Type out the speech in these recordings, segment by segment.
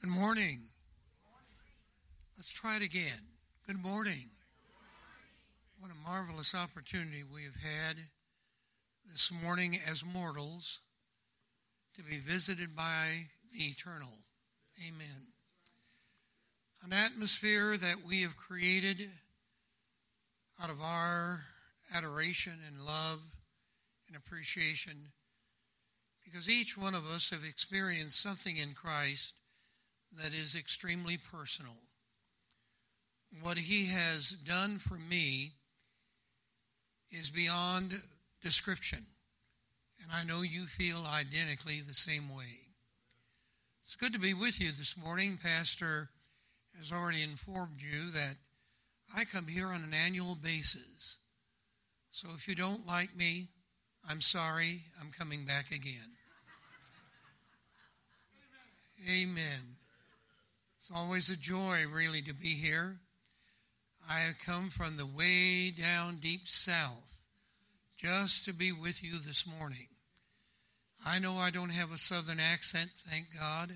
Good morning. Let's try it again. Good morning. What a marvelous opportunity we have had this morning as mortals to be visited by the eternal. Amen. An atmosphere that we have created out of our adoration and love and appreciation, because each one of us have experienced something in Christ that is extremely personal. What he has done for me is beyond description, and I know you feel identically the same way. It's good to be with you this morning. Pastor has already informed you that I come here on an annual basis. So if you don't like me, I'm sorry, I'm coming back again. Amen. It's always a joy, really, to be here. I have come from the way down deep south just to be with you this morning. I know I don't have a southern accent, thank God,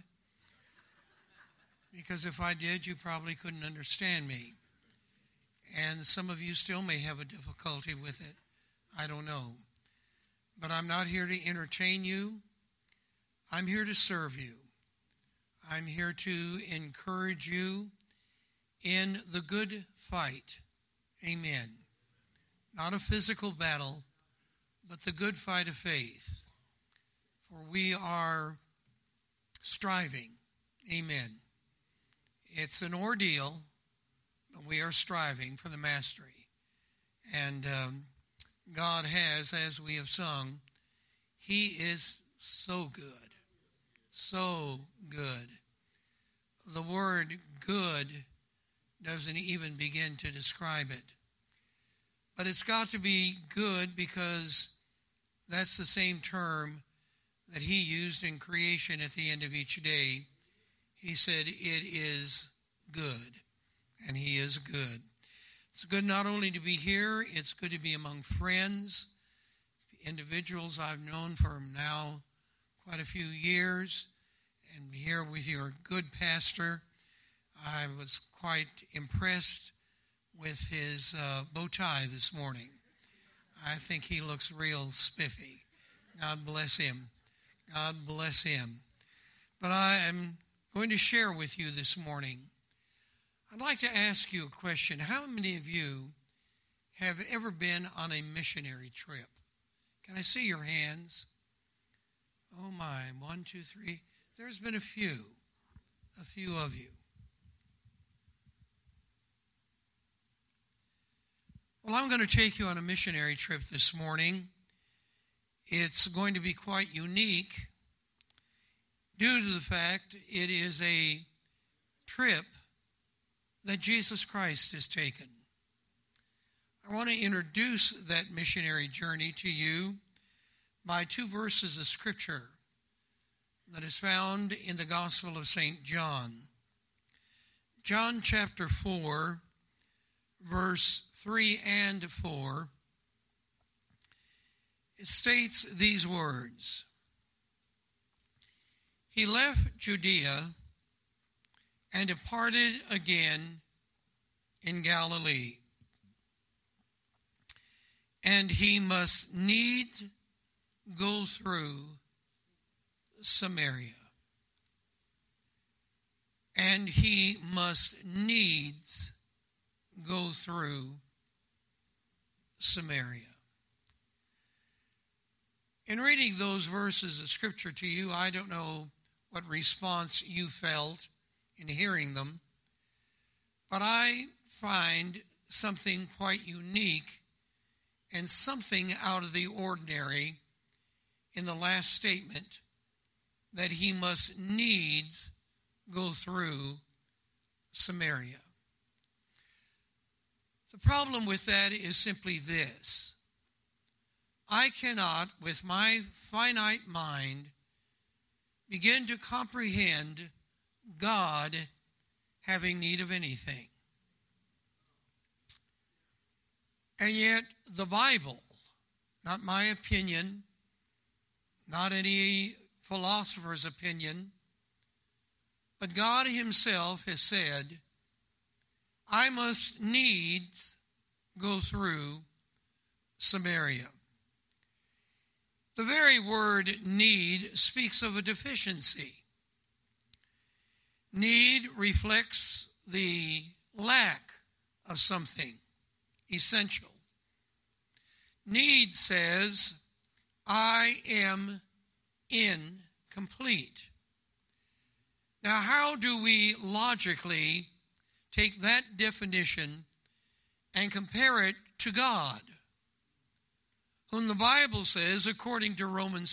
because if I did, you probably couldn't understand me. And some of you still may have a difficulty with it. I don't know. But I'm not here to entertain you. I'm here to serve you. I'm here to encourage you in the good fight. Amen. Not a physical battle, but the good fight of faith. For we are striving. Amen. It's an ordeal, but we are striving for the mastery. And God has, as we have sung, he is so good. So good. The word good doesn't even begin to describe it. But it's got to be good because that's the same term that he used in creation at the end of each day. He said, it is good. And he is good. It's good not only to be here, it's good to be among friends, individuals I've known for now quite a few years, and here with your good pastor. I was quite impressed with his bow tie this morning. I think he looks real spiffy. God bless him. God bless him. But I am going to share with you this morning. I'd like to ask you a question. How many of you have ever been on a missionary trip? Can I see your hands? Oh my, 1, 2, 3. There's been a few of you. Well, I'm going to take you on a missionary trip this morning. It's going to be quite unique due to the fact it is a trip that Jesus Christ has taken. I want to introduce that missionary journey to you by 2 verses of Scripture that is found in the Gospel of St. John. John chapter 4, verse 3 and 4. It states these words. He left Judea and departed again in Galilee. And he must needs go through Samaria. And he must needs go through Samaria. In reading those verses of Scripture to you, I don't know what response you felt in hearing them, but I find something quite unique and something out of the ordinary in the last statement, that he must needs go through Samaria. The problem with that is simply this. I cannot, with my finite mind, begin to comprehend God having need of anything. And yet, the Bible, not my opinion, not any philosopher's opinion, But God himself has said, I must needs go through Samaria. The very word need speaks of a deficiency. Need reflects the lack of something essential. Need says, I am incomplete. Now, how do we logically take that definition and compare it to God, whom the Bible says, according to Romans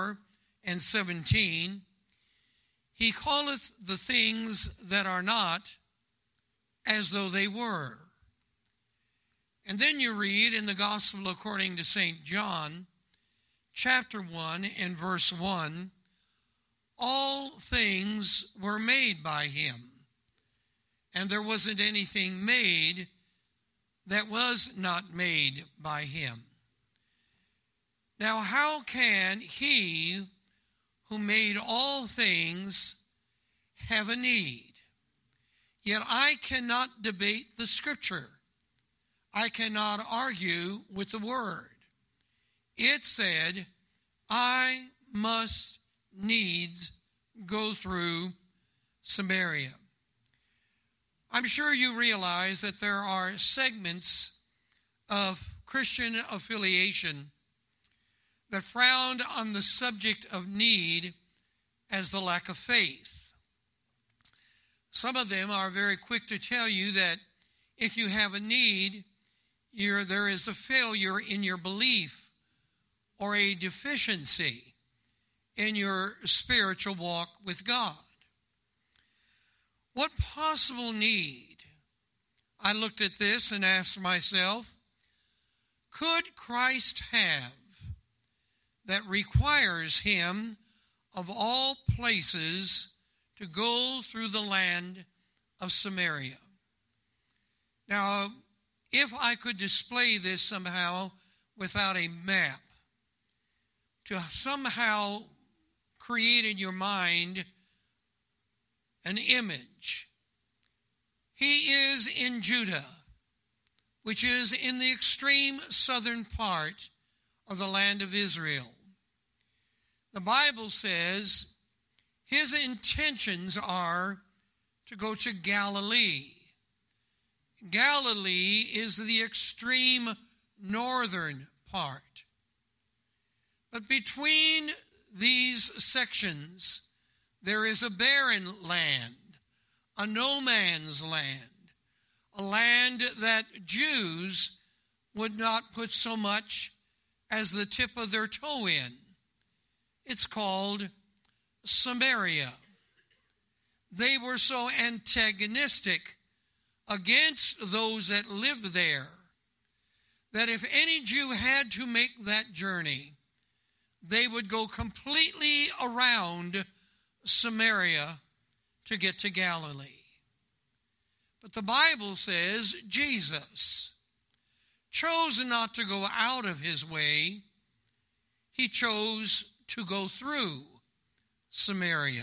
4:17, he calleth the things that are not as though they were. And then you read in the Gospel according to St. John, chapter 1 and verse 1, all things were made by him, and there wasn't anything made that was not made by him. Now, how can he who made all things have a need? Yet I cannot debate the Scripture. I cannot argue with the Word. It said, I must needs go through Samaria. I'm sure you realize that there are segments of Christian affiliation that frown on the subject of need as the lack of faith. Some of them are very quick to tell you that if you have a need, there is a failure in your belief or a deficiency in your spiritual walk with God. What possible need? I looked at this and asked myself, could Christ have that requires him of all places to go through the land of Samaria? Now, if I could display this somehow without a map, to somehow create in your mind an image. He is in Judah, which is in the extreme southern part of the land of Israel. The Bible says his intentions are to go to Galilee. Galilee is the extreme northern part. But between these sections, there is a barren land, a no man's land, a land that Jews would not put so much as the tip of their toe in. It's called Samaria. They were so antagonistic against those that lived there that if any Jew had to make that journey, they would go completely around Samaria to get to Galilee. But the Bible says Jesus chose not to go out of his way. He chose to go through Samaria.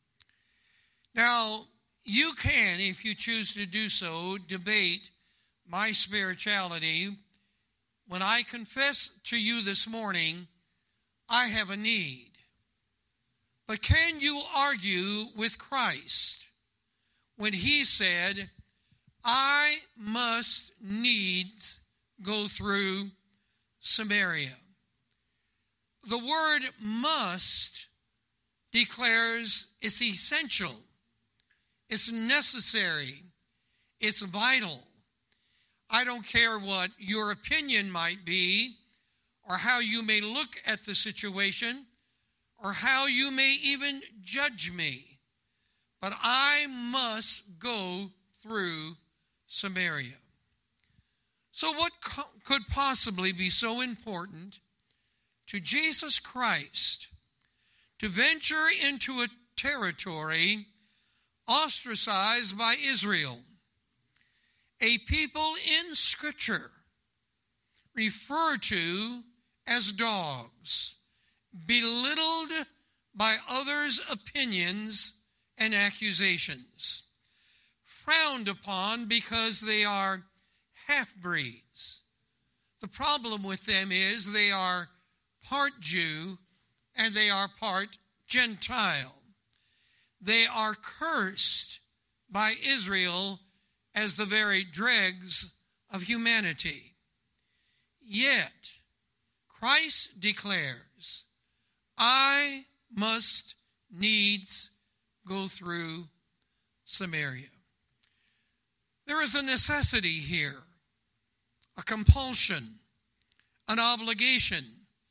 Now, you can, if you choose to do so, debate my spirituality when I confess to you this morning, I have a need. But can you argue with Christ when he said, I must needs go through Samaria? The word must declares it's essential, it's necessary, it's vital. I don't care what your opinion might be, or how you may look at the situation, or how you may even judge me, but I must go through Samaria. So what could possibly be so important to Jesus Christ to venture into a territory ostracized by Israel, a people in Scripture referred to as dogs, belittled by others' opinions and accusations, frowned upon because they are half-breeds. The problem with them is they are part Jew and they are part Gentile. They are cursed by Israel as the very dregs of humanity. Yet, Christ declares, I must needs go through Samaria. There is a necessity here, a compulsion, an obligation,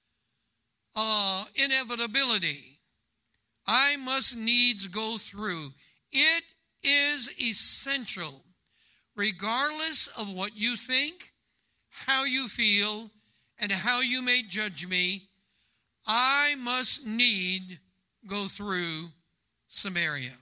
inevitability. I must needs go through. It is essential, regardless of what you think, how you feel, and how you may judge me. I must need go through Samaria.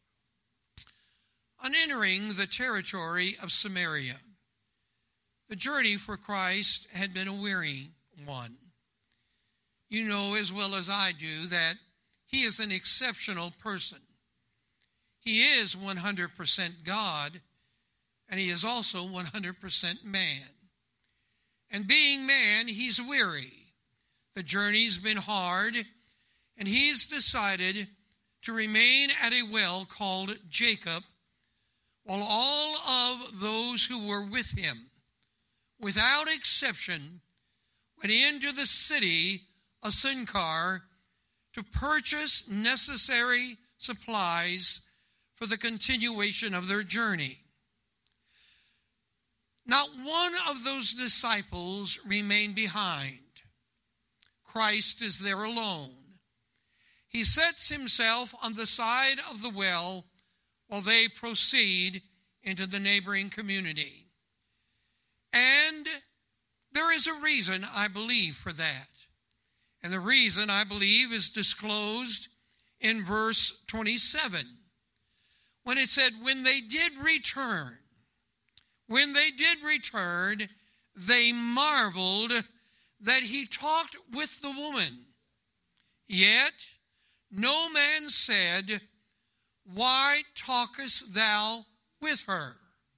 On entering the territory of Samaria, the journey for Christ had been a weary one. You know as well as I do that he is an exceptional person. He is 100% God, and he is also 100% man. And being man, he's weary. The journey's been hard, and he's decided to remain at a well called Jacob, while all of those who were with him, without exception, went into the city of Sychar to purchase necessary supplies for the continuation of their journey. Not one of those disciples remained behind. Christ is there alone. He sets himself on the side of the well while they proceed into the neighboring community. And there is a reason, I believe, for that. And the reason, I believe, is disclosed in verse 27. When it said, when they did return, they marveled that he talked with the woman. Yet no man said, why talkest thou with her?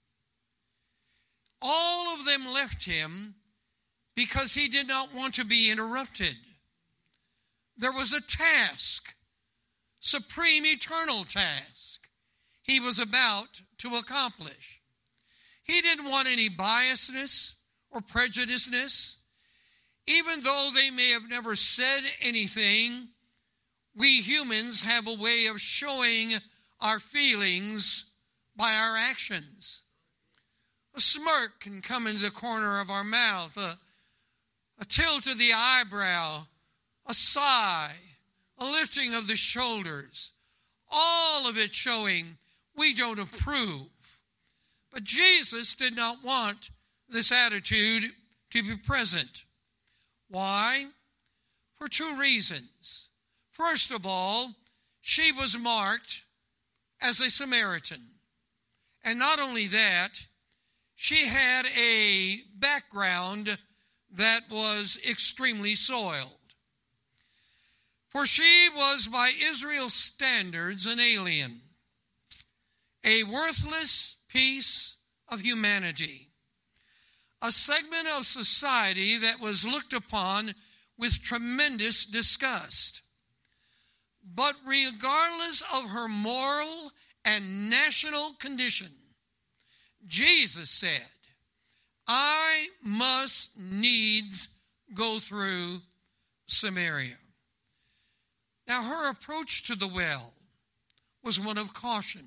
All of them left him because he did not want to be interrupted. There was a task, supreme eternal task, he was about to accomplish. He didn't want any biasness or prejudiceness. Even though they may have never said anything, we humans have a way of showing our feelings by our actions. A smirk can come into the corner of our mouth, a tilt of the eyebrow, a sigh, a lifting of the shoulders, all of it showing we don't approve. But Jesus did not want this attitude to be present. Why? For two reasons. First of all, she was marked as a Samaritan. And not only that, she had a background that was extremely soiled. For she was by Israel's standards an alien, a worthless piece of humanity, a segment of society that was looked upon with tremendous disgust. But regardless of her moral and national condition, Jesus said, I must needs go through Samaria. Now, her approach to the well was one of caution,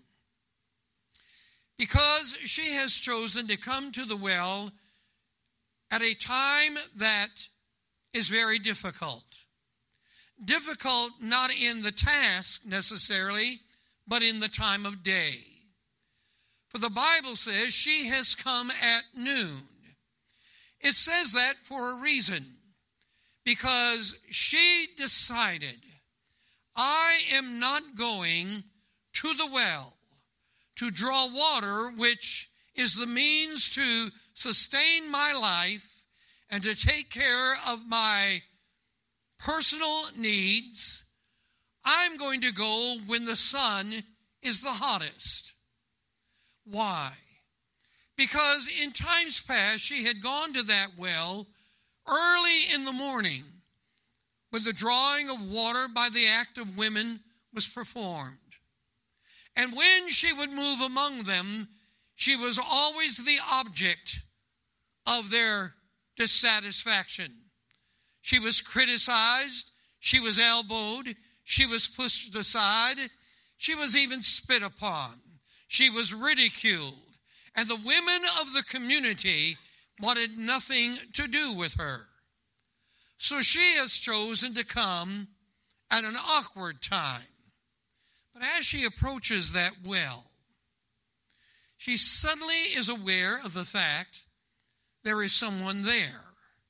because she has chosen to come to the well at a time that is very difficult. Difficult not in the task necessarily, but in the time of day. For the Bible says she has come at noon. It says that for a reason, because she decided, I am not going to the well to draw water, which is the means to sustain my life and to take care of my personal needs. I'm going to go when the sun is the hottest. Why? Because in times past, she had gone to that well early in the morning when the drawing of water by the act of women was performed. And when she would move among them, she was always the object of their dissatisfaction. She was criticized, she was elbowed, she was pushed aside, she was even spit upon, she was ridiculed, and the women of the community wanted nothing to do with her. So she has chosen to come at an awkward time. But as she approaches that well, she suddenly is aware of the fact there is someone there.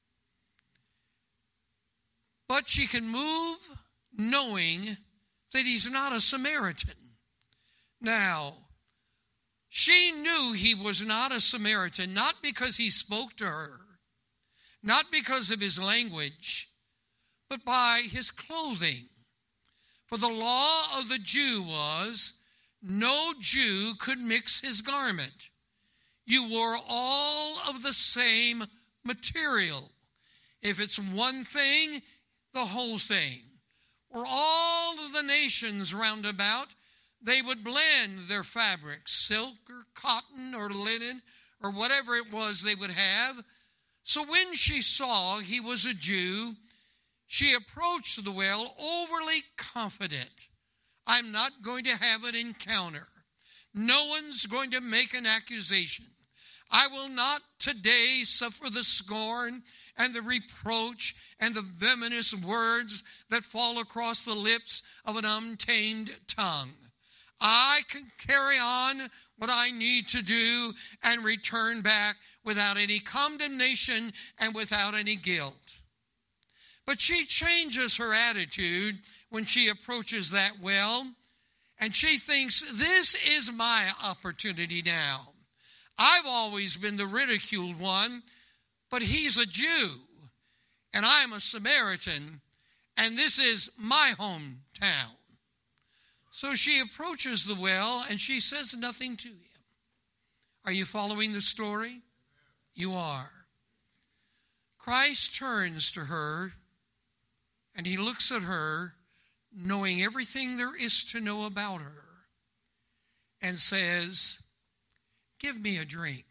But she can move knowing that he's not a Samaritan. Now, she knew he was not a Samaritan, not because he spoke to her, not because of his language, but by his clothing. For the law of the Jew was, no Jew could mix his garment. You wore all of the same material. If it's one thing, the whole thing. Or all of the nations round about, they would blend their fabrics, silk or cotton or linen or whatever it was they would have. So when she saw he was a Jew, she approached the well overly confident. I'm not going to have an encounter. No one's going to make an accusation. I will not today suffer the scorn and the reproach and the venomous words that fall across the lips of an untamed tongue. I can carry on what I need to do and return back without any condemnation and without any guilt. But she changes her attitude when she approaches that well, and she thinks, this is my opportunity now. I've always been the ridiculed one, but he's a Jew, and I'm a Samaritan, and this is my hometown. So she approaches the well, and she says nothing to him. Are you following the story? You are. Christ turns to her, and he looks at her, knowing everything there is to know about her, and says, give me a drink.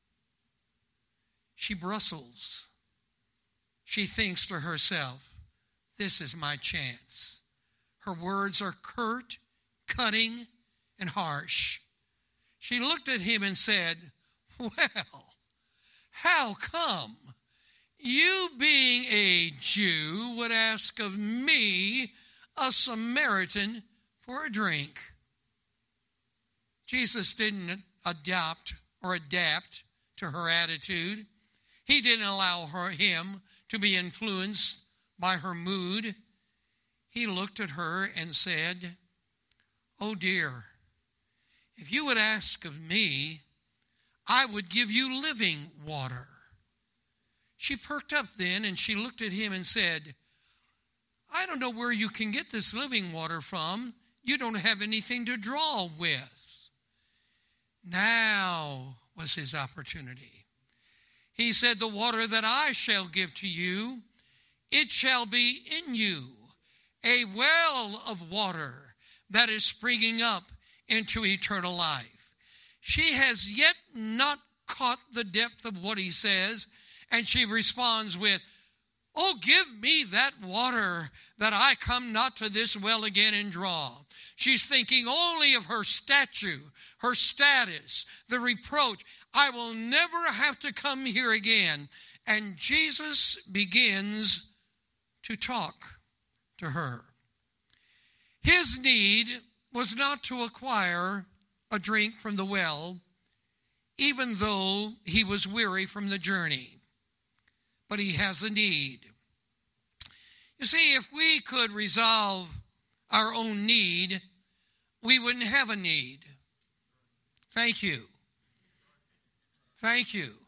She bristles. She thinks to herself, this is my chance. Her words are curt, cutting, and harsh. She looked at him and said, well, how come you, being a Jew, would ask of me, a Samaritan, for a drink? Jesus didn't adapt to her attitude. He didn't allow him to be influenced by her mood. He looked at her and said, oh dear, if you would ask of me, I would give you living water. She perked up then and she looked at him and said, I don't know where you can get this living water from. You don't have anything to draw with. Now was his opportunity. He said, the water that I shall give to you, it shall be in you, a well of water that is springing up into eternal life. She has yet not caught the depth of what he says, and she responds with, oh, give me that water that I come not to this well again and draw. She's thinking only of her statue, her status, the reproach. I will never have to come here again. And Jesus begins to talk to her. His need was not to acquire a drink from the well, even though he was weary from the journey. But he has a need. You see, if we could resolve our own need, we wouldn't have a need. Thank you. Thank you.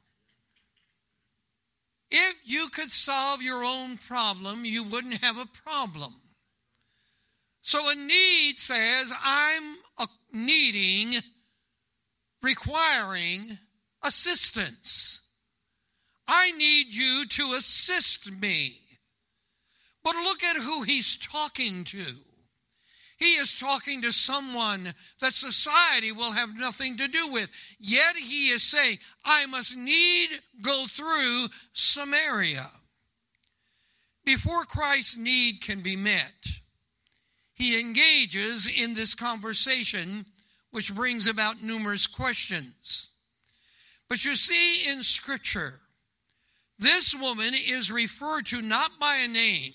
If you could solve your own problem, you wouldn't have a problem. So a need says, I'm requiring assistance. I need you to assist me. But look at who he's talking to. He is talking to someone that society will have nothing to do with. Yet he is saying, I must go through Samaria. Before Christ's need can be met, he engages in this conversation, which brings about numerous questions. But you see in Scripture, this woman is referred to not by a name,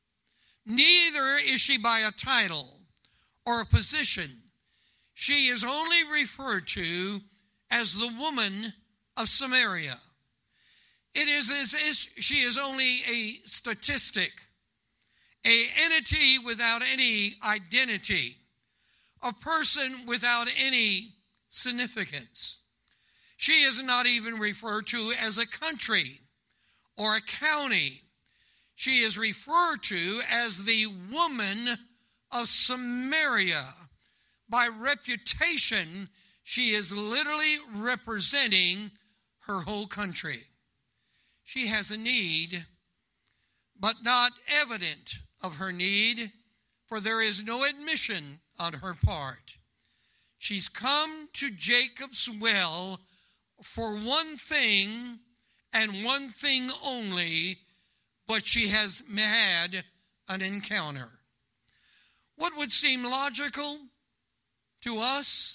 neither is she by a title or a position. She is only referred to as the woman of Samaria. It is as if she is only a statistic, an entity without any identity, a person without any significance. She is not even referred to as a country or a county. She is referred to as the woman of Samaria. By reputation, she is literally representing her whole country. She has a need, but not evident of her need, for there is no admission on her part. She's come to Jacob's well for one thing and one thing only, but she has had an encounter. What would seem logical to us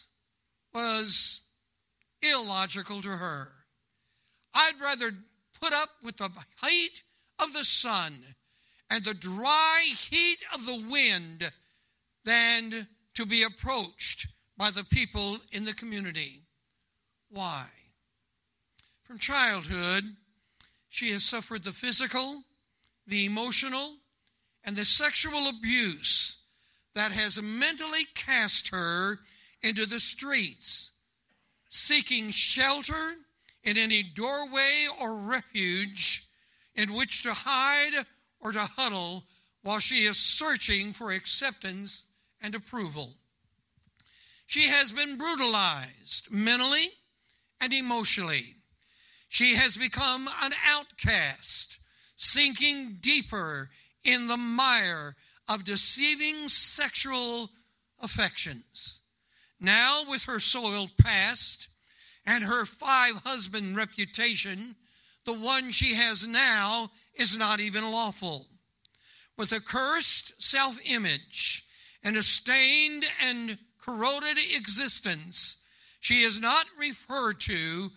was illogical to her. I'd rather put up with the heat of the sun and the dry heat of the wind than to be approached by the people in the community. Why? From childhood, she has suffered the physical, the emotional, and the sexual abuse that has mentally cast her into the streets, seeking shelter in any doorway or refuge in which to hide or to huddle while she is searching for acceptance and approval. She has been brutalized mentally and emotionally. She has become an outcast, sinking deeper in the mire of deceiving sexual affections. Now, with her soiled past and her 5-husband reputation, the one she has now is not even lawful. With a cursed self-image and a stained and corroded existence, she is now referred to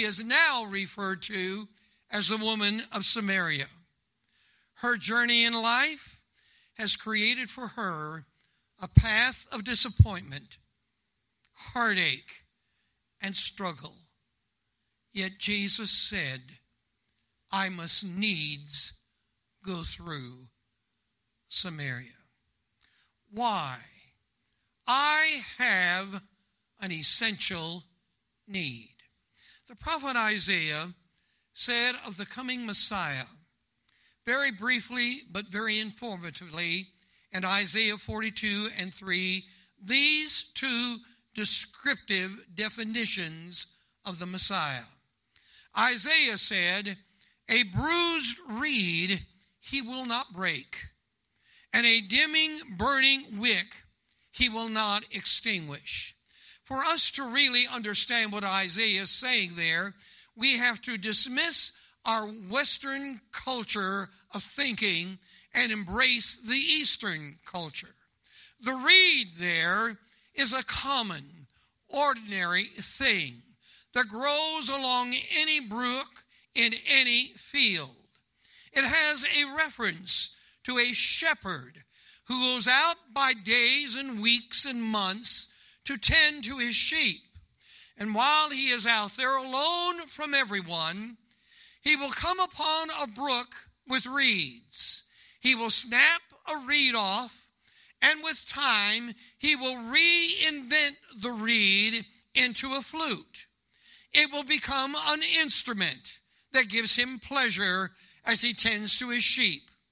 as the woman of Samaria. Her journey in life has created for her a path of disappointment, heartache, and struggle. Yet Jesus said, I must needs go through Samaria. Why? I have an essential need. The prophet Isaiah said of the coming Messiah, very briefly but very informatively, in Isaiah 42:3, these two descriptive definitions of the Messiah. Isaiah said, a bruised reed he will not break, and a dimming, burning wick he will not extinguish. For us to really understand what Isaiah is saying there, we have to dismiss our Western culture of thinking and embrace the Eastern culture. The reed there is a common, ordinary thing that grows along any brook in any field. It has a reference to a shepherd who goes out by days and weeks and months to tend to his sheep. And while he is out there alone from everyone, he will come upon a brook with reeds. He will snap a reed off, and with time, he will reinvent the reed into a flute. It will become an instrument that gives him pleasure as he tends to his sheep.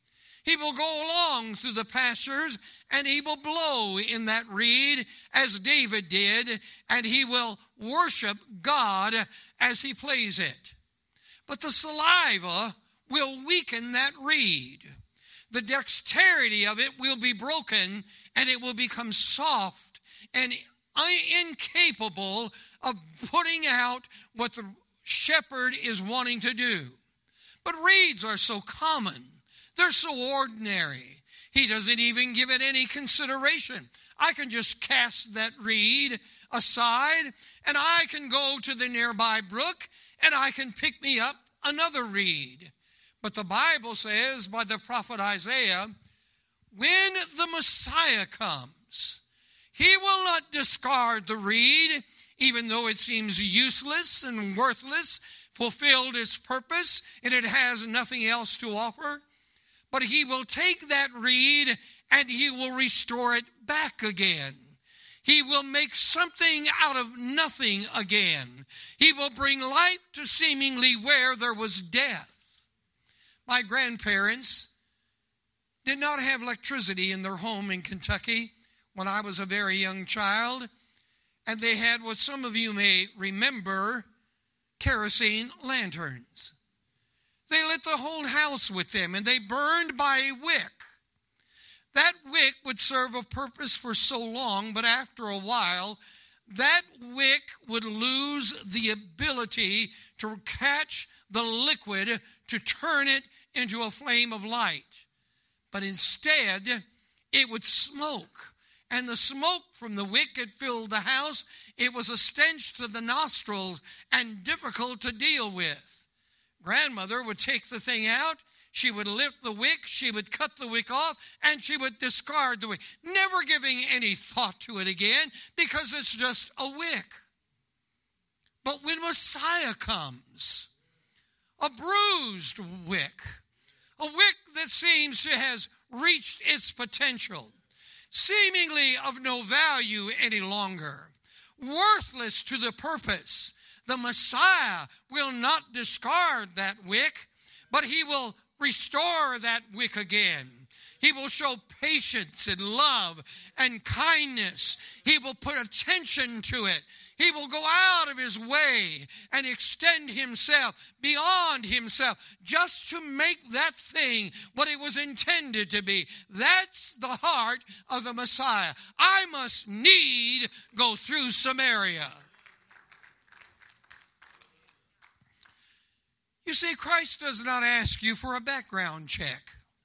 He will go along through the pastures, and he will blow in that reed as David did, and he will worship God as he plays it. But the saliva will weaken that reed. The dexterity of it will be broken, and it will become soft and incapable of putting out what the shepherd is wanting to do. But reeds are so common. They're so ordinary. He doesn't even give it any consideration. I can just cast that reed aside, and I can go to the nearby brook, and I can pick me up another reed. But the Bible says by the prophet Isaiah, when the Messiah comes, he will not discard the reed, even though it seems useless and worthless, fulfilled its purpose, and it has nothing else to offer. But he will take that reed and he will restore it back again. He will make something out of nothing again. He will bring life to seemingly where there was death. My grandparents did not have electricity in their home in Kentucky when I was a very young child. And they had what some of you may remember, kerosene lanterns. They lit the whole house with them, and they burned by a wick. That wick would serve a purpose for so long, but after a while, that wick would lose the ability to catch the liquid to turn it into a flame of light. But instead, it would smoke. And the smoke from the wick had filled the house. It was a stench to the nostrils and difficult to deal with. Grandmother would take the thing out, she would lift the wick, she would cut the wick off, and she would discard the wick, never giving any thought to it again, because it's just a wick. But when Messiah comes, a bruised wick, a wick that seems to have reached its potential, seemingly of no value any longer, worthless to the purpose, the Messiah will not discard that wick, but he will restore that wick again. He will show patience and love and kindness. He will put attention to it. He will go out of his way and extend himself beyond himself just to make that thing what it was intended to be. That's the heart of the Messiah. I must need go through Samaria. You see, Christ does not ask you for a background check.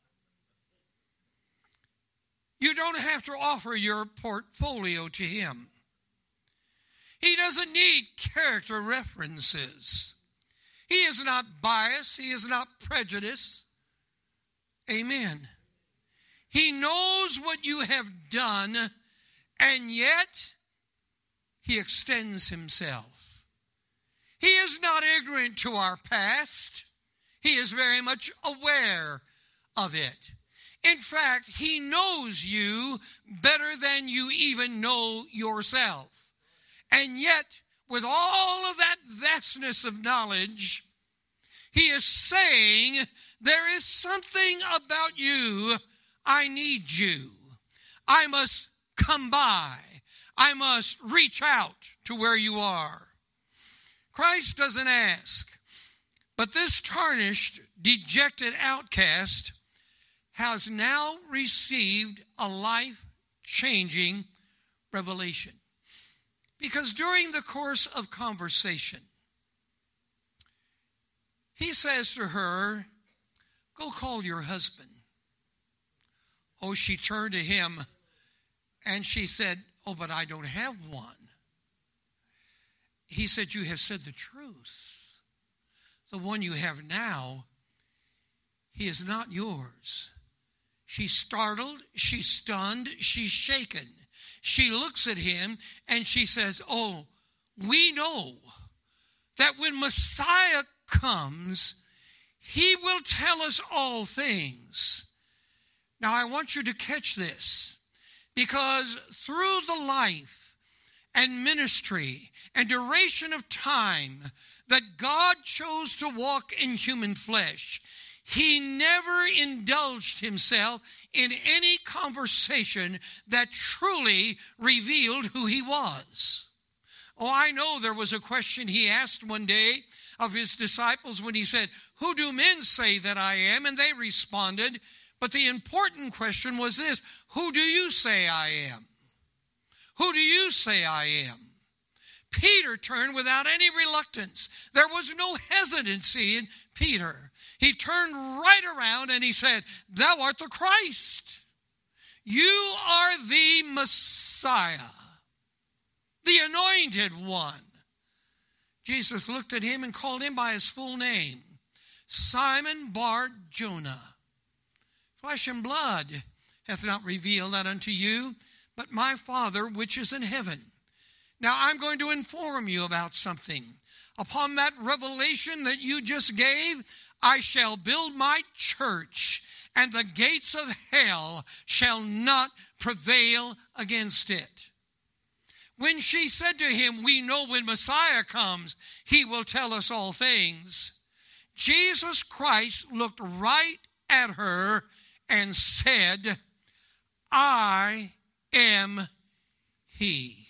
You don't have to offer your portfolio to him. He doesn't need character references. He is not biased. He is not prejudiced. Amen. He knows what you have done, and yet he extends himself. He is not ignorant to our past. He is very much aware of it. In fact, he knows you better than you even know yourself. And yet, with all of that vastness of knowledge, he is saying, there is something about you, I need you. I must come by. I must reach out to where you are. Christ doesn't ask, but this tarnished, dejected outcast has now received a life-changing revelation. Because during the course of conversation, he says to her, go call your husband. Oh, she turned to him and she said, oh, but I don't have one. He said, you have said the truth. The one you have now, he is not yours. She's startled, she's stunned, she's shaken. She looks at him and she says, oh, we know that when Messiah comes, he will tell us all things. Now, I want you to catch this, because through the life and ministry and duration of time that God chose to walk in human flesh, he never indulged himself in any conversation that truly revealed who he was. Oh, I know there was a question he asked one day of his disciples when he said, "Who do men say that I am?" And they responded. But the important question was this: who do you say I am? Who do you say I am? Peter turned without any reluctance. There was no hesitancy in Peter. He turned right around and he said, "Thou art the Christ. You are the Messiah, the anointed one." Jesus looked at him and called him by his full name, Simon Bar-Jonah. "Flesh and blood hath not revealed that unto you, but my Father which is in heaven." Now I'm going to inform you about something. Upon that revelation that you just gave, I shall build my church, and the gates of hell shall not prevail against it. When she said to him, "We know when Messiah comes, he will tell us all things," Jesus Christ looked right at her and said, "I am he."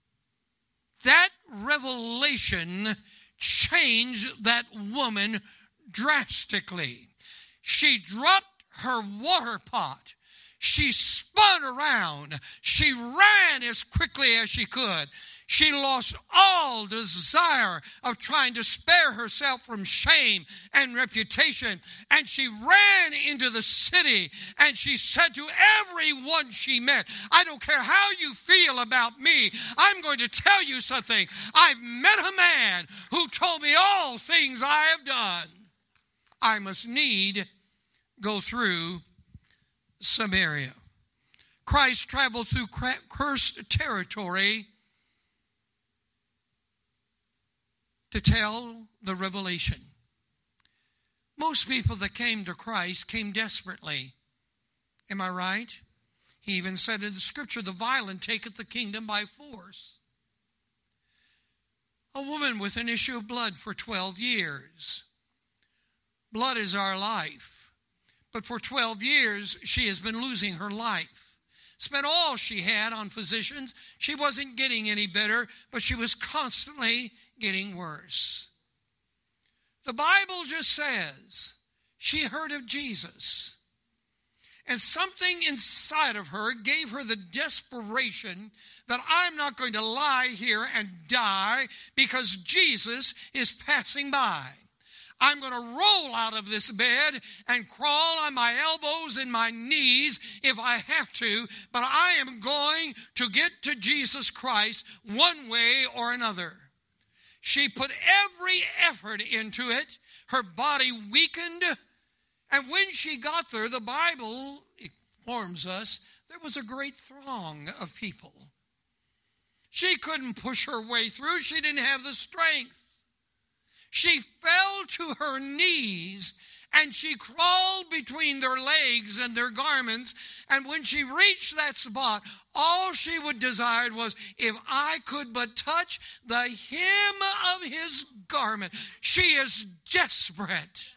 That revelation changed that woman drastically. She dropped her water pot. She spun around. She ran as quickly as she could. She lost all desire of trying to spare herself from shame and reputation. And she ran into the city and she said to everyone she met, "I don't care how you feel about me. I'm going to tell you something. I've met a man who told me all things I have done. I must need go through Samaria." Christ traveled through cursed territory to tell the revelation. Most people that came to Christ came desperately. Am I right? He even said in the scripture, "The violent taketh the kingdom by force." A woman with an issue of blood for 12 years. Blood is our life. But for 12 years, she has been losing her life. Spent all she had on physicians. She wasn't getting any better, but she was constantly getting worse. The Bible just says she heard of Jesus. And something inside of her gave her the desperation that I'm not going to lie here and die because Jesus is passing by. I'm going to roll out of this bed and crawl on my elbows and my knees if I have to, but I am going to get to Jesus Christ one way or another. She put every effort into it. Her body weakened. And when she got there, the Bible informs us there was a great throng of people. She couldn't push her way through. She didn't have the strength. She fell to her knees and she crawled between their legs and their garments. And when she reached that spot, all she would desire was, if I could but touch the hem of his garment. She is desperate.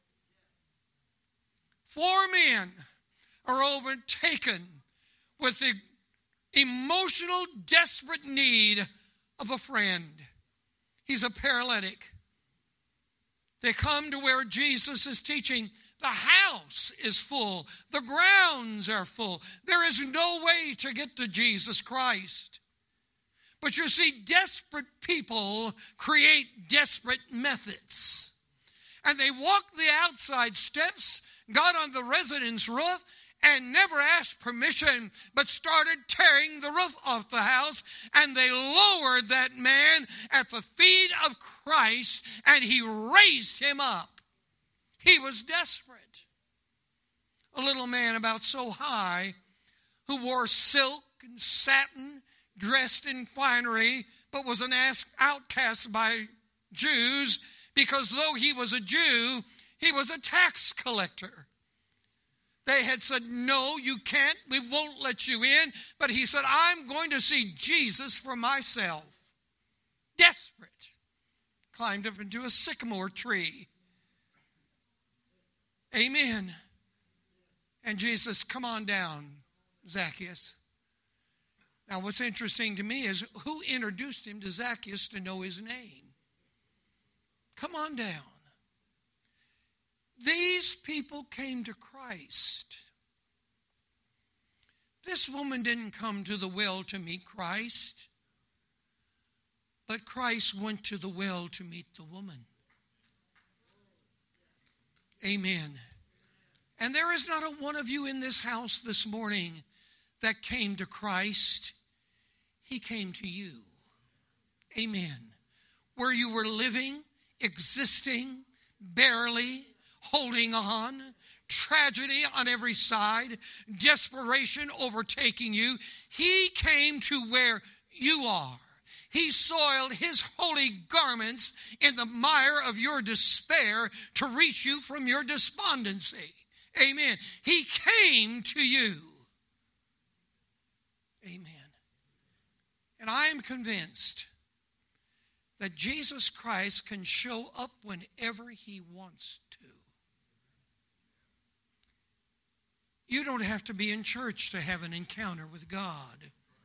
4 men are overtaken with the emotional, desperate need of a friend. He's a paralytic. They come to where Jesus is teaching. The house is full. The grounds are full. There is no way to get to Jesus Christ. But you see, desperate people create desperate methods. And they walked the outside steps, got on the residence roof, and never asked permission, but started tearing the roof off the house. And they lowered that man at the feet of Christ, and he raised him up. He was desperate. A little man about so high, who wore silk and satin, dressed in finery, but was an outcast by Jews, because though he was a Jew, he was a tax collector. They had said, "No, you can't. We won't let you in." But he said, "I'm going to see Jesus for myself." Desperate. Climbed up into a sycamore tree Amen. And Jesus, come on down, Zacchaeus. Now, what's interesting to me is who introduced him to Zacchaeus to know his name? Come on down. These people came to Christ. This woman didn't come to the well to meet Christ, but Christ went to the well to meet the woman. Amen. And there is not a one of you in this house this morning that came to Christ. He came to you. Amen. Where you were living, existing, barely, holding on, tragedy on every side, desperation overtaking you. He came to where you are. He soiled his holy garments in the mire of your despair to reach you from your despondency. Amen. He came to you. Amen. And I am convinced that Jesus Christ can show up whenever he wants to. You don't have to be in church to have an encounter with God.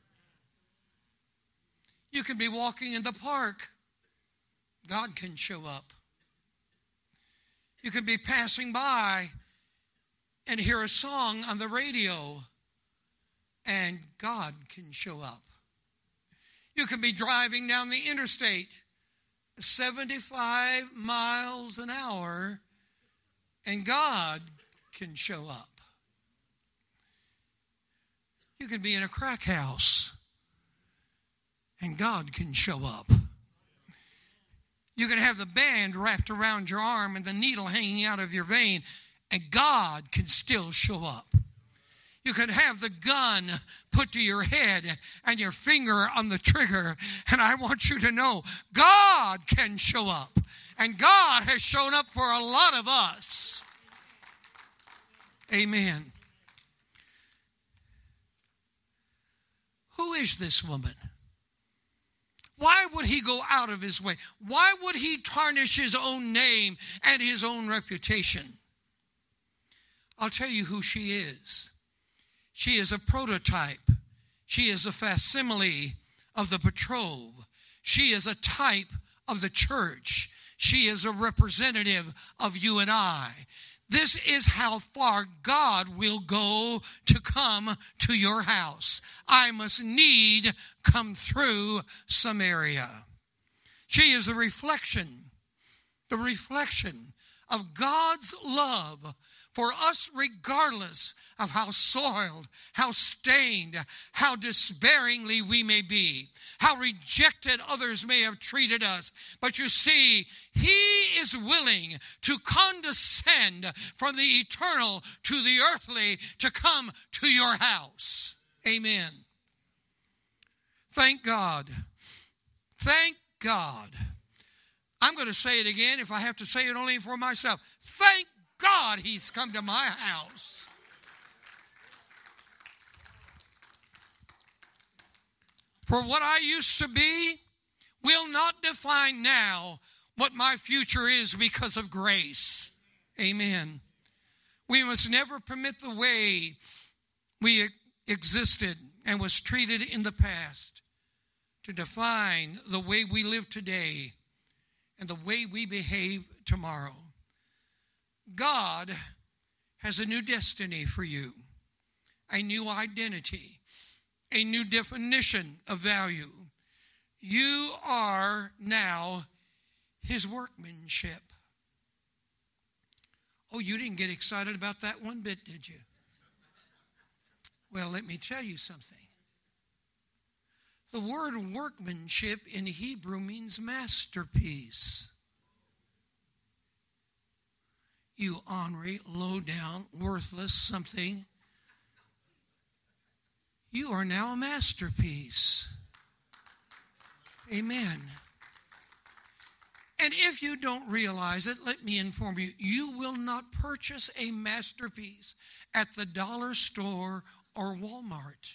You can be walking in the park. God can show up. You can be passing by and hear a song on the radio, and God can show up. You can be driving down the interstate 75 miles an hour, and God can show up. You can be in a crack house, and God can show up. You can have the band wrapped around your arm and the needle hanging out of your vein, and God can still show up. You can have the gun put to your head and your finger on the trigger, and I want you to know God can show up. And God has shown up for a lot of us. Amen. Who is this woman? Why would he go out of his way? Why would he tarnish his own name and his own reputation? I'll tell you who she is. She is a prototype. She is a facsimile of the betrothed. She is a type of the church. She is a representative of you and I. This is how far God will go to come to your house. I must need come through Samaria. She is the reflection of God's love for us, regardless of how soiled, how stained, how despairingly we may be, how rejected others may have treated us. But you see, he is willing to condescend from the eternal to the earthly to come to your house. Amen. Thank God. Thank God. I'm going to say it again if I have to say it only for myself. Thank God he's come to my house. For what I used to be will not define now what my future is because of grace. Amen. We must never permit the way we existed and was treated in the past to define the way we live today and the way we behave tomorrow. God has a new destiny for you, a new identity, a new definition of value. You are now his workmanship. Oh, you didn't get excited about that one bit, did you? Well, let me tell you something. The word workmanship in Hebrew means masterpiece. You ornery, low down, worthless something. You are now a masterpiece. Amen. And if you don't realize it, let me inform you, you will not purchase a masterpiece at the dollar store or Walmart.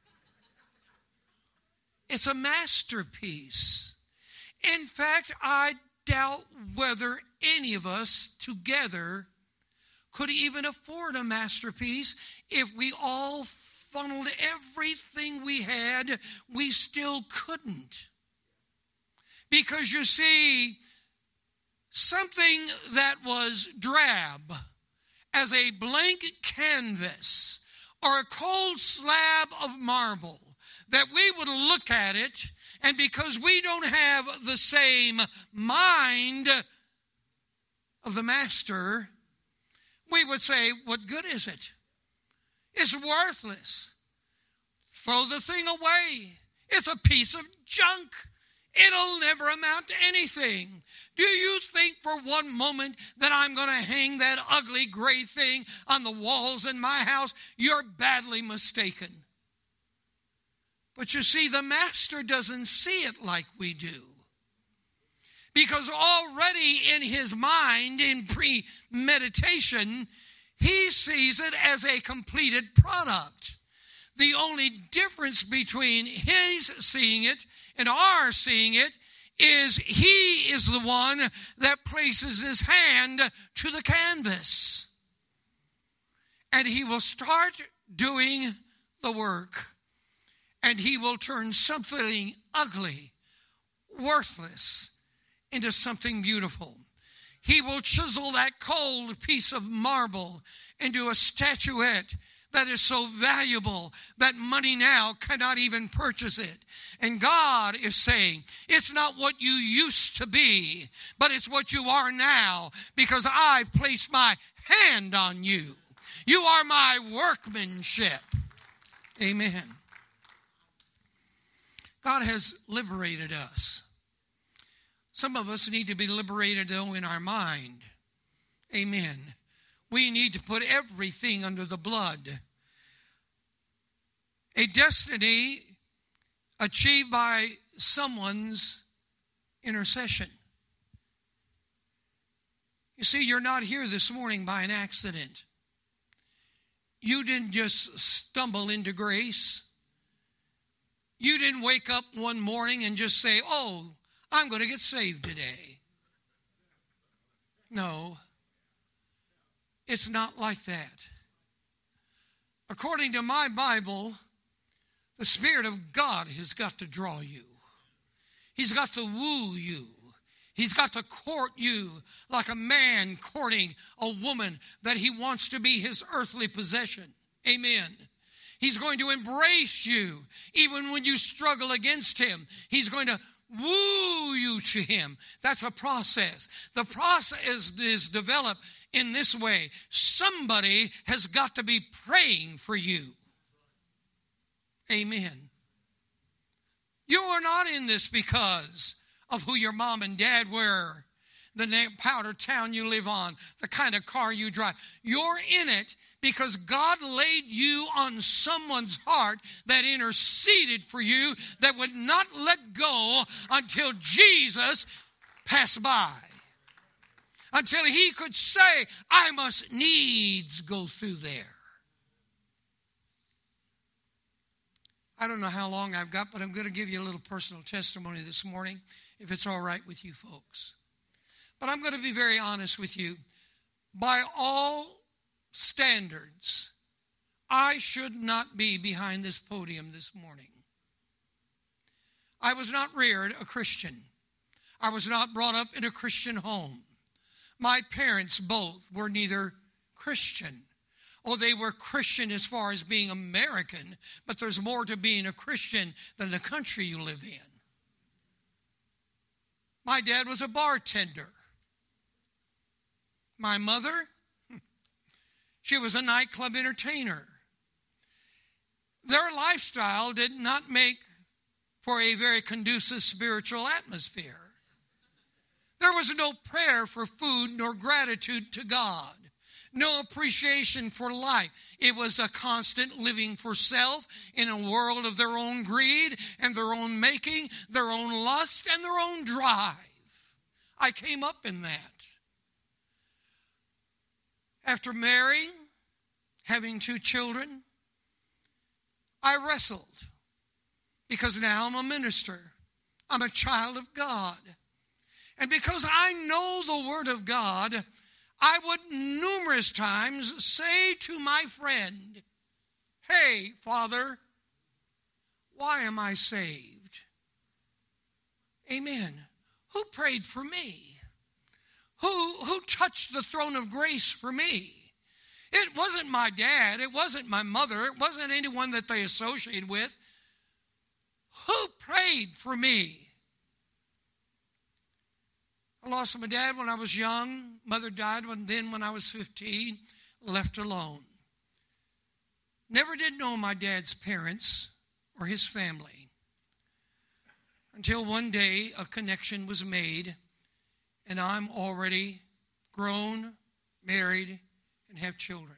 It's a masterpiece. In fact, I doubt whether any of us together could even afford a masterpiece. If we all funneled everything we had, we still couldn't. Because you see, something that was drab as a blank canvas or a cold slab of marble, that we would look at it, and because we don't have the same mind of the master, we would say, what good is it? It's worthless. Throw the thing away. It's a piece of junk. It'll never amount to anything. Do you think for one moment that I'm going to hang that ugly gray thing on the walls in my house? You're badly mistaken. But you see, the master doesn't see it like we do. Because already in his mind, in premeditation, he sees it as a completed product. The only difference between his seeing it and our seeing it is he is the one that places his hand to the canvas. And he will start doing the work. And he will turn something ugly, worthless, into something beautiful. He will chisel that cold piece of marble into a statuette that is so valuable that money now cannot even purchase it. And God is saying, it's not what you used to be, but it's what you are now, because I've placed my hand on you. You are my workmanship. Amen. God has liberated us. Some of us need to be liberated, though, in our mind. Amen. We need to put everything under the blood. A destiny achieved by someone's intercession. You see, you're not here this morning by an accident. You didn't just stumble into grace. You didn't wake up one morning and just say, oh, I'm going to get saved today. No, it's not like that. According to my Bible, the Spirit of God has got to draw you. He's got to woo you. He's got to court you like a man courting a woman that he wants to be his earthly possession. Amen. He's going to embrace you even when you struggle against him. He's going to woo you to him. That's a process. The process is developed in this way. Somebody has got to be praying for you. Amen. You are not in this because of who your mom and dad were, the powder town you live on, the kind of car you drive. You're in it because God laid you on someone's heart that interceded for you, that would not let go until Jesus passed by. Until he could say, I must needs go through there. I don't know how long I've got, but I'm going to give you a little personal testimony this morning, if it's all right with you folks. But I'm going to be very honest with you. By all standards, I should not be behind this podium this morning. I was not reared a Christian. I was not brought up in a Christian home. My parents both were neither Christian. Oh, they were Christian as far as being American, but there's more to being a Christian than the country you live in. My dad was a bartender. My mother, she was a nightclub entertainer. Their lifestyle did not make for a very conducive spiritual atmosphere. There was no prayer for food nor gratitude to God. No appreciation for life. It was a constant living for self in a world of their own greed and their own making, their own lust and their own drive. I came up in that. After marrying, having 2 children, I wrestled because now I'm a minister. I'm a child of God. And because I know the Word of God, I would numerous times say to my friend, "Hey, Father, why am I saved?" Amen. Who prayed for me? Who touched the throne of grace for me? It wasn't my dad. It wasn't my mother. It wasn't anyone that they associated with. Who prayed for me? I lost my dad when I was young. Mother died when I was 15, left alone. Never did know my dad's parents or his family until one day a connection was made, and I'm already grown, married, and have children.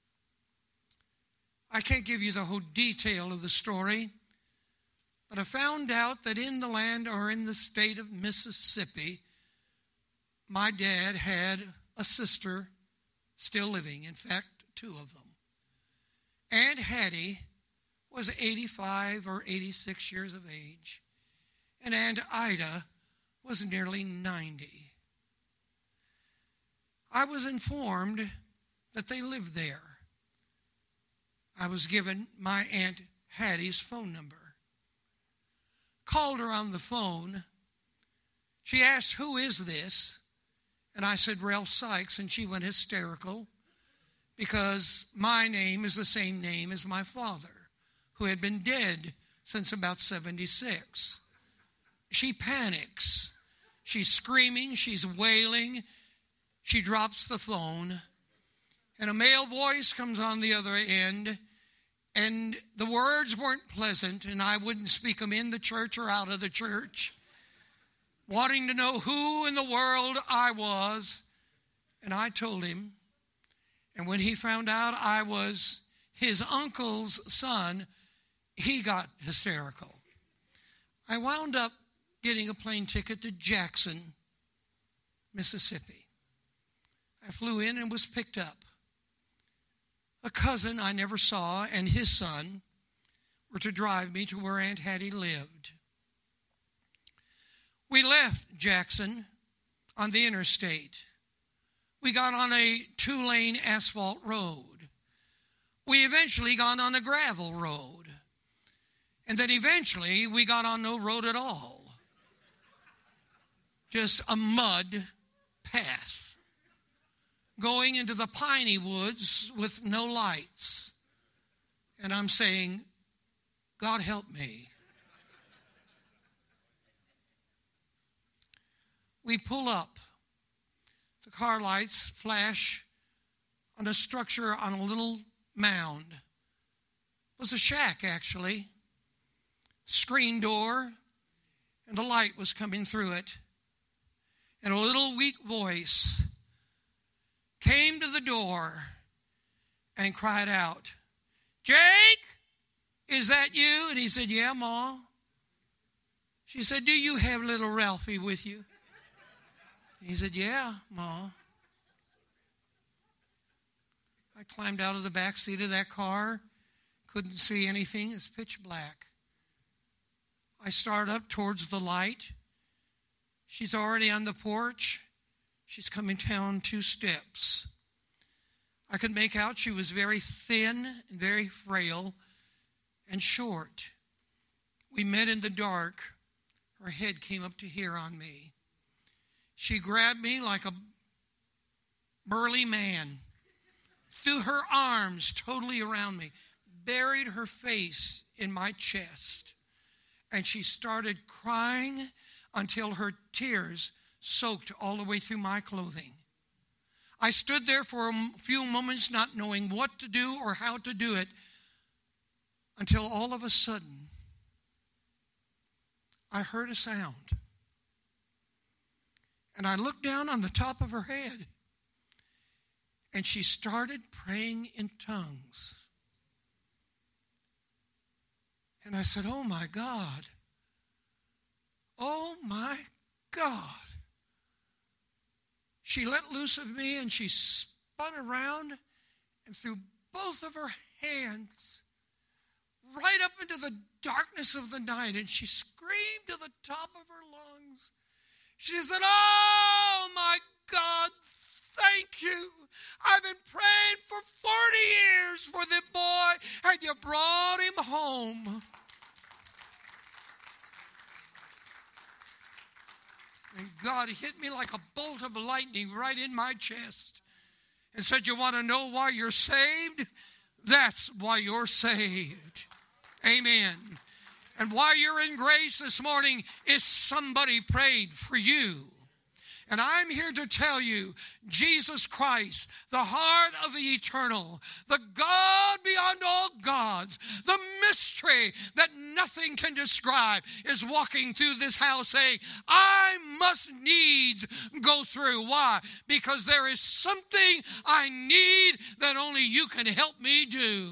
I can't give you the whole detail of the story, but I found out that in the land or in the state of Mississippi, my dad had a sister still living. In fact, two of them. Aunt Hattie was 85 or 86 years of age, and Aunt Ida was nearly 90. I was informed that they lived there. I was given my Aunt Hattie's phone number. Called her on the phone. She asked, "Who is this?" And I said, "Ralph Sykes," and she went hysterical because my name is the same name as my father, who had been dead since about 76. She panics. She's screaming. She's wailing. She drops the phone, and a male voice comes on the other end, and the words weren't pleasant, and I wouldn't speak them in the church or out of the church, wanting to know who in the world I was. And I told him. And when he found out I was his uncle's son, he got hysterical. I wound up getting a plane ticket to Jackson, Mississippi. I flew in and was picked up. A cousin I never saw and his son were to drive me to where Aunt Hattie lived. We left Jackson on the interstate. We got on a 2-lane asphalt road. We eventually got on a gravel road. And then eventually we got on no road at all. Just a mud path going into the piney woods with no lights. And I'm saying, "God help me." We pull up. The car lights flash on a structure on a little mound. It was a shack, actually. Screen door, and the light was coming through it. And a little weak voice came to the door and cried out, "Jake, is that you?" And he said, "Yeah, Ma." She said, "Do you have little Ralphie with you?" He said, "Yeah, Ma." I climbed out of the back seat of that car. Couldn't see anything. It's pitch black. I start up towards the light. She's already on the porch. She's coming down 2 steps. I could make out she was very thin and very frail and short. We met in the dark. Her head came up to here on me. She grabbed me like a burly man, threw her arms totally around me, buried her face in my chest, and she started crying until her tears soaked all the way through my clothing. I stood there for a few moments not knowing what to do or how to do it, until all of a sudden I heard a sound. And I looked down on the top of her head, and she started praying in tongues. And I said, "Oh my God. Oh my God." She let loose of me, and she spun around and threw both of her hands right up into the darkness of the night, and she screamed to the top of her lungs. She said, "Oh my God, thank you. I've been praying for 40 years for the boy, and you brought him home. And God hit me like a bolt of lightning right in my chest and said, you want to know why you're saved? That's why you're saved. Amen. And why you're in grace this morning is somebody prayed for you. And I'm here to tell you, Jesus Christ, the heart of the eternal, the God beyond all gods, the mystery that nothing can describe, is walking through this house saying, I must needs go through. Why? Because there is something I need that only you can help me do.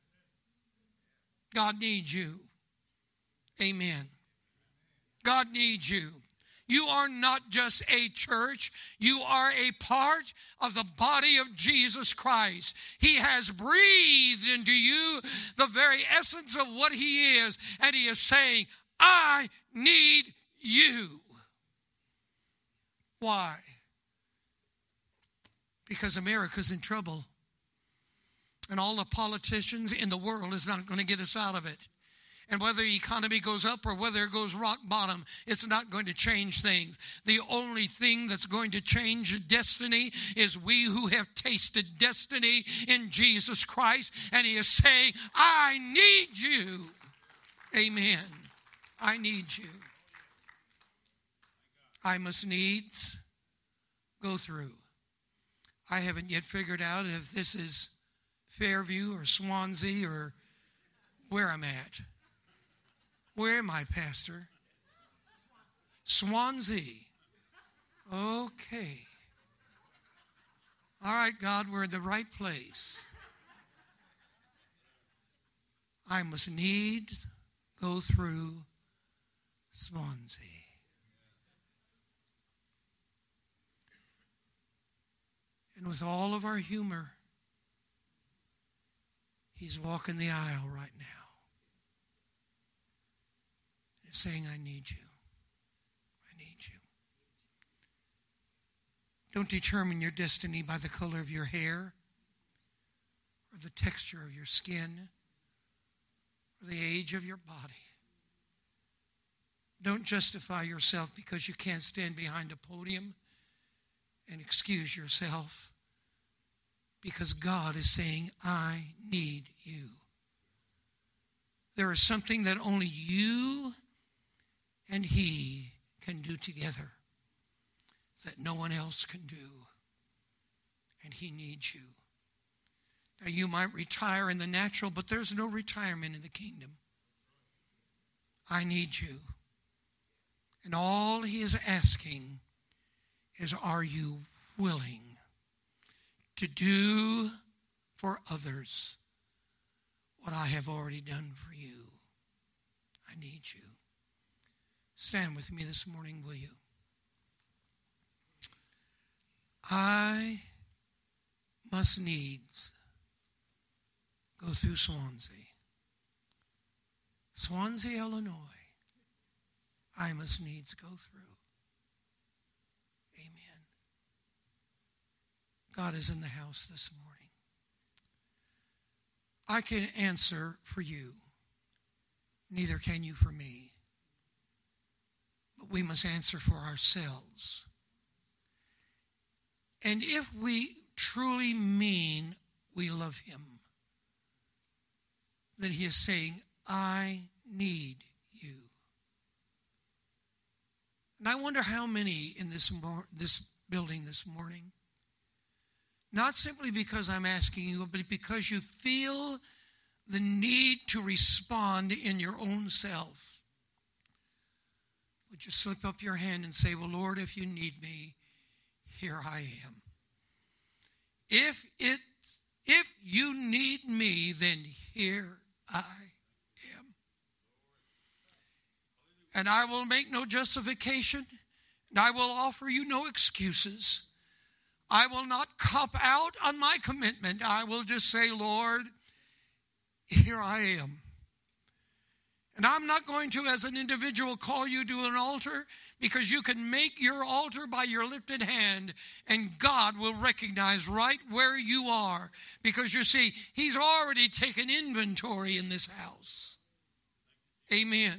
God needs you. Amen. God needs you. You are not just a church. You are a part of the body of Jesus Christ. He has breathed into you the very essence of what he is. And he is saying, I need you. Why? Because America's in trouble. And all the politicians in the world is not going to get us out of it. And whether the economy goes up or whether it goes rock bottom, it's not going to change things. The only thing that's going to change destiny is we who have tasted destiny in Jesus Christ. And he is saying, I need you. Amen. I need you. I must needs go through. I haven't yet figured out if this is Fairview or Swansea or where I'm at. Where am I, Pastor? Swansea. Okay. All right, God, we're in the right place. I must needs go through Swansea. And with all of our humor, he's walking the aisle right now. Saying, I need you. I need you. Don't determine your destiny by the color of your hair or the texture of your skin or the age of your body. Don't justify yourself because you can't stand behind a podium and excuse yourself, because God is saying, I need you. There is something that only you and he can do together that no one else can do. And he needs you. Now, you might retire in the natural, but there's no retirement in the kingdom. I need you. And all he is asking is, are you willing to do for others what I have already done for you? I need you. Stand with me this morning, will you? I must needs go through Swansea. Swansea, Illinois. I must needs go through. Amen. God is in the house this morning. I can answer for you. Neither can you for me. But we must answer for ourselves. And if we truly mean we love him, then he is saying, I need you. And I wonder how many in this building this morning, not simply because I'm asking you, but because you feel the need to respond in your own self, would you slip up your hand and say, well, Lord, if you need me, here I am. If you need me, then here I am. And I will make no justification, and I will offer you no excuses. I will not cop out on my commitment. I will just say, Lord, here I am. And I'm not going to, as an individual, call you to an altar, Because you can make your altar by your lifted hand, and God will recognize right where you are. Because you see, He's already taken inventory in this house. Amen.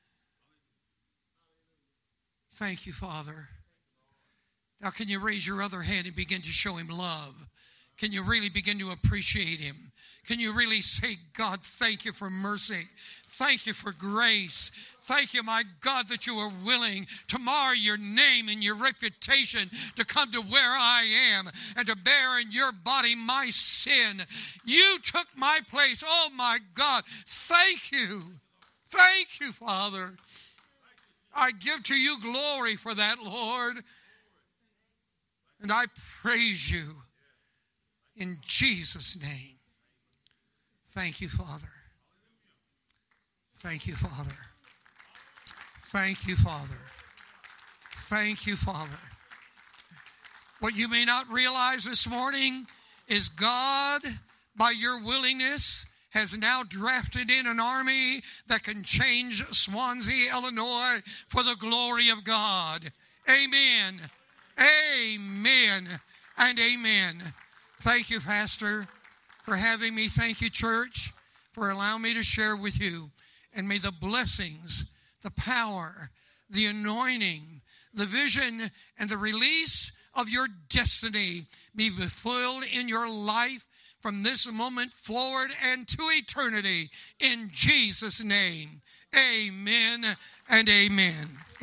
Thank you, Father. Now, can you raise your other hand and begin to show Him love? Can you really begin to appreciate Him? Can you really say, God, thank you for mercy. Thank you for grace. Thank you, my God, that you are willing to mar your name and your reputation to come to where I am and to bear in your body my sin. You took my place. Oh, my God. Thank you. Thank you, Father. I give to you glory for that, Lord. And I praise you in Jesus' name. Thank you, Father. Thank you, Father. Thank you, Father. Thank you, Father. What you may not realize this morning is God, by your willingness, has now drafted in an army that can change Swansea, Illinois, for the glory of God. Amen. Amen and amen. Thank you, Pastor, for having me. Thank you, church, for allowing me to share with you. And may the blessings, the power, the anointing, the vision, and the release of your destiny be fulfilled in your life from this moment forward and to eternity. In Jesus' name, amen and amen.